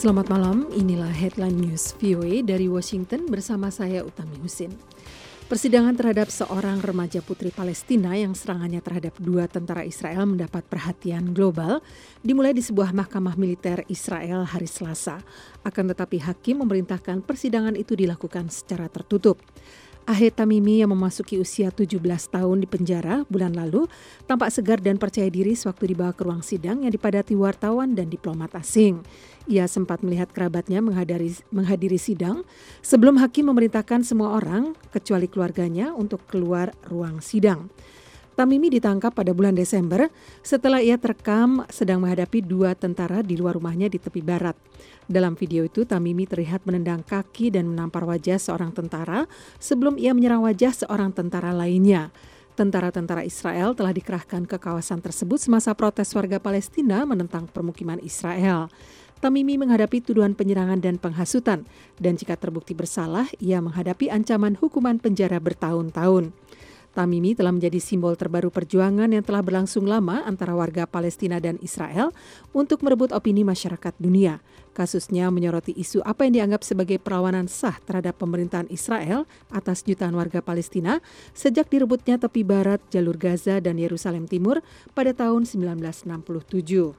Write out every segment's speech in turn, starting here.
Selamat malam, inilah Headline News VOA dari Washington bersama saya Utami Husin. Persidangan terhadap seorang remaja putri Palestina yang serangannya terhadap 2 tentara Israel mendapat perhatian global dimulai di sebuah mahkamah militer Israel hari Selasa. Akan tetapi hakim memerintahkan persidangan itu dilakukan secara tertutup. Ahed Tamimi yang memasuki usia 17 tahun di penjara bulan lalu tampak segar dan percaya diri sewaktu dibawa ke ruang sidang yang dipadati wartawan dan diplomat asing. Ia sempat melihat kerabatnya menghadiri sidang sebelum hakim memerintahkan semua orang, kecuali keluarganya, untuk keluar ruang sidang. Tamimi ditangkap pada bulan Desember setelah ia terekam sedang menghadapi 2 tentara di luar rumahnya di tepi barat. Dalam video itu, Tamimi terlihat menendang kaki dan menampar wajah seorang tentara sebelum ia menyerang wajah seorang tentara lainnya. Tentara-tentara Israel telah dikerahkan ke kawasan tersebut semasa protes warga Palestina menentang permukiman Israel. Tamimi menghadapi tuduhan penyerangan dan penghasutan, dan jika terbukti bersalah, ia menghadapi ancaman hukuman penjara bertahun-tahun. Tamimi telah menjadi simbol terbaru perjuangan yang telah berlangsung lama antara warga Palestina dan Israel untuk merebut opini masyarakat dunia. Kasusnya menyoroti isu apa yang dianggap sebagai perlawanan sah terhadap pemerintahan Israel atas jutaan warga Palestina sejak direbutnya tepi barat, jalur Gaza, dan Yerusalem Timur pada tahun 1967.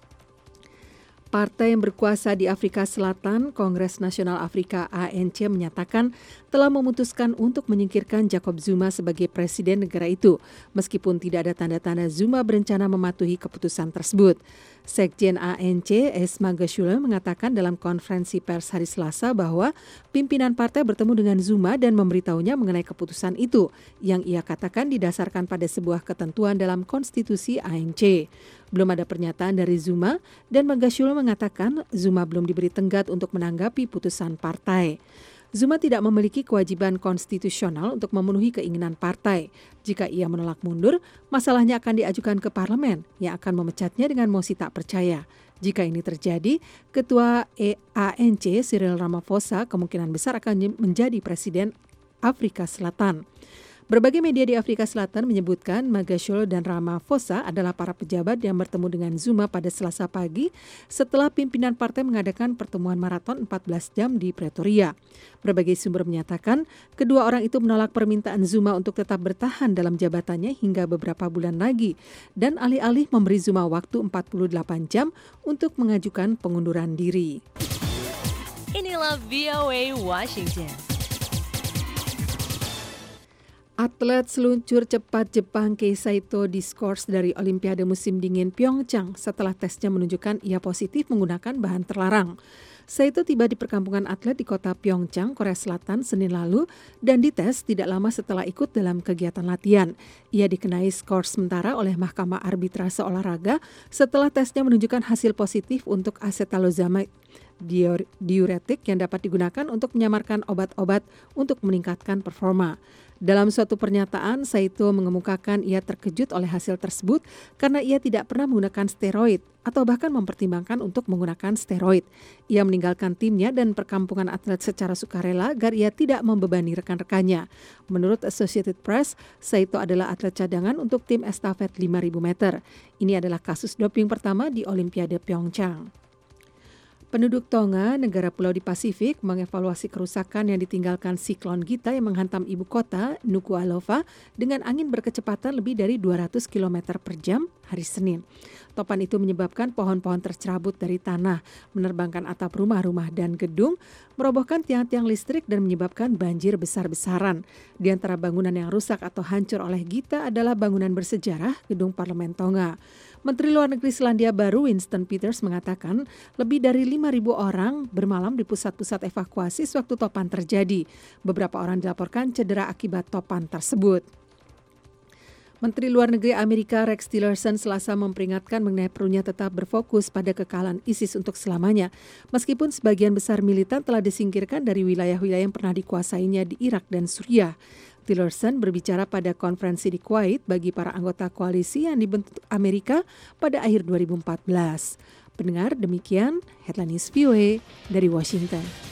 Partai yang berkuasa di Afrika Selatan, Kongres Nasional Afrika ANC, menyatakan telah memutuskan untuk menyingkirkan Jacob Zuma sebagai presiden negara itu, meskipun tidak ada tanda-tanda Zuma berencana mematuhi keputusan tersebut. Sekjen ANC, Esma Gashule, mengatakan dalam konferensi pers hari Selasa bahwa pimpinan partai bertemu dengan Zuma dan memberitahunya mengenai keputusan itu, yang ia katakan didasarkan pada sebuah ketentuan dalam konstitusi ANC. Belum ada pernyataan dari Zuma, dan Magashule mengatakan Zuma belum diberi tenggat untuk menanggapi putusan partai. Zuma tidak memiliki kewajiban konstitusional untuk memenuhi keinginan partai. Jika ia menolak mundur, masalahnya akan diajukan ke parlemen yang akan memecatnya dengan mosi tak percaya. Jika ini terjadi, Ketua ANC Cyril Ramaphosa kemungkinan besar akan menjadi presiden Afrika Selatan. Berbagai media di Afrika Selatan menyebutkan Magashule dan Ramaphosa adalah para pejabat yang bertemu dengan Zuma pada Selasa pagi setelah pimpinan partai mengadakan pertemuan maraton 14 jam di Pretoria. Berbagai sumber menyatakan kedua orang itu menolak permintaan Zuma untuk tetap bertahan dalam jabatannya hingga beberapa bulan lagi dan alih-alih memberi Zuma waktu 48 jam untuk mengajukan pengunduran diri. Inilah VOA Washington. Atlet seluncur cepat Jepang Kei Saito diskors dari Olimpiade musim dingin Pyeongchang setelah tesnya menunjukkan ia positif menggunakan bahan terlarang. Saito tiba di perkampungan atlet di kota Pyeongchang, Korea Selatan, Senin lalu dan dites tidak lama setelah ikut dalam kegiatan latihan. Ia dikenai skors sementara oleh Mahkamah Arbitrase Olahraga setelah tesnya menunjukkan hasil positif untuk asetalozamide diuretik yang dapat digunakan untuk menyamarkan obat-obat untuk meningkatkan performa. Dalam suatu pernyataan, Saito mengemukakan ia terkejut oleh hasil tersebut karena ia tidak pernah menggunakan steroid atau bahkan mempertimbangkan untuk menggunakan steroid. Ia meninggalkan timnya dan perkampungan atlet secara sukarela agar ia tidak membebani rekan-rekannya. Menurut Associated Press, Saito adalah atlet cadangan untuk tim estafet 5.000 meter. Ini adalah kasus doping pertama di Olimpiade Pyeongchang. Penduduk Tonga, negara pulau di Pasifik, mengevaluasi kerusakan yang ditinggalkan siklon Gita yang menghantam ibu kota, Nuku'alofa, dengan angin berkecepatan lebih dari 200 km per jam hari Senin. Topan itu menyebabkan pohon-pohon tercerabut dari tanah, menerbangkan atap rumah-rumah dan gedung, merobohkan tiang-tiang listrik dan menyebabkan banjir besar-besaran. Di antara bangunan yang rusak atau hancur oleh Gita adalah bangunan bersejarah, gedung parlemen Tonga. Menteri Luar Negeri Selandia Baru Winston Peters mengatakan lebih dari 5.000 orang bermalam di pusat-pusat evakuasi sewaktu topan terjadi. Beberapa orang dilaporkan cedera akibat topan tersebut. Menteri Luar Negeri Amerika Rex Tillerson Selasa memperingatkan mengenai perlunya tetap berfokus pada kekalahan ISIS untuk selamanya, meskipun sebagian besar militan telah disingkirkan dari wilayah-wilayah yang pernah dikuasainya di Irak dan Suriah. Tillerson berbicara pada konferensi di Kuwait bagi para anggota koalisi yang dibentuk Amerika pada akhir 2014. Pendengar, demikian Headline News VOA dari Washington.